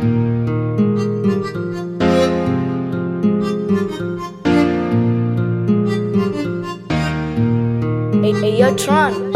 Hey, yo, Tron.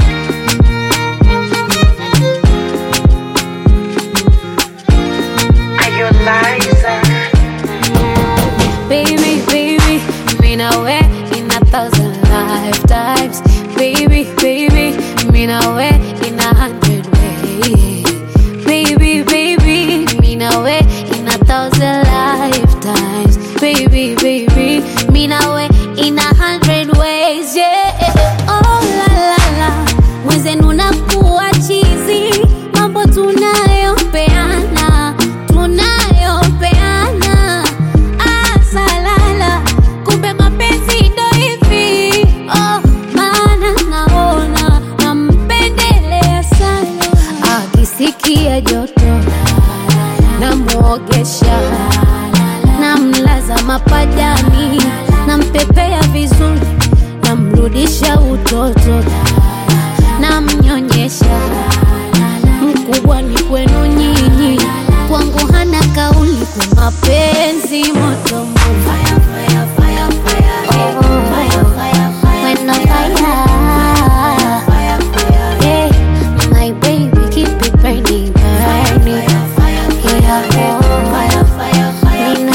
Baby, baby, mean I way in 1,000 lifetimes. Baby, baby, mean I way in 100 ways. Baby, baby, mean I way in 1,000 lifetimes. Baby, baby, mean I way in 100 ways. Yeah, oh la la la, wenzenu nakuwa chizi, mambo tunayopeana, tunayopeana. Asalala, kumbe mapenzi ndo hivi. Oh, maana naona nampendelea sana. Akisikia joto namuogesha, namlaza mapajani, nampepea vizuri, namrudisha utoto, namnyonyesha. Mkubwa ni kwenu nyinyi, kwangu hana kauli kwa mapenzi moto moto. Fire, fire, fire, fire. Oh, fire, fire, fire. When I fire, fire, fire. Yeah, my baby keep it burning, burning. Yeah, oh, fire, fire, fire. When I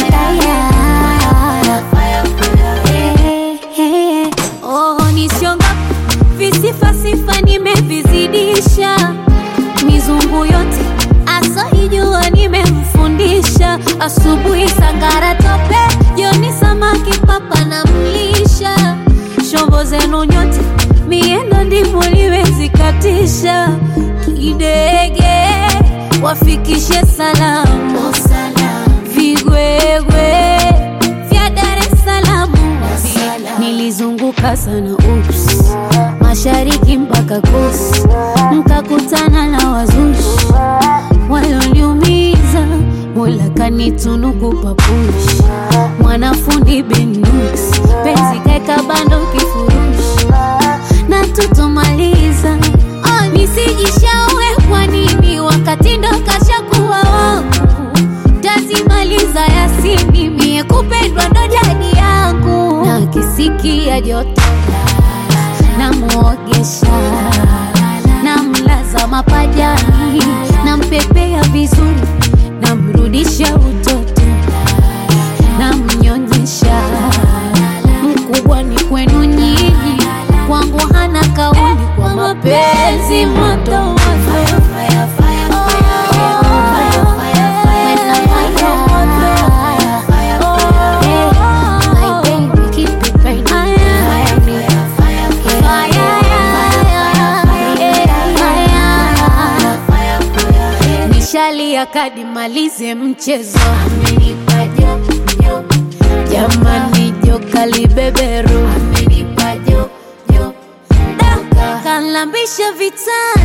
fire, fire, fire. Oh, nisionga visifa sifa nimevizidisha, mizungu yote asoijua nimemfundisha. Asubuhi sangara tope, jioni samaki papa na mlisha. Shombo zenu nyote miendo ndivyo liwezi katisha. Kidege wafikishe salamu, vigwegwe vya Dar es Salaam. Nilizunguka sana ups, mashariki mpaka kusi, mkakutana na wazushi walioniumiza. Mola kanitunuku papushi, mwanafundi Benux, penzi kaeka bando kifurushi, na tutomaliza. Oh, nisijishaue kwa nini wakati ndo kashakuwa wangu. Tazimaliza Yasini, mie kupendwa ndo jadi yangu. Na kisikia joto namuogesha, namlaza mapajani, nampepea vizuri, namrudisha utoto, namnyonyesha. Mkubwa ni kwenu nyinyi, kwangu hana kauli kwa mapenzi moto moto. Fire, fire, fire, fire. Fire, fire, fire. When I fire, fire, fire. My baby keep it burning, burning. Fire, fire, fire, fire. Nishalia kadi malize mchezo. Amenipa jo, jamani joka libeberu. Amenipa jo, kanlambisha vitani.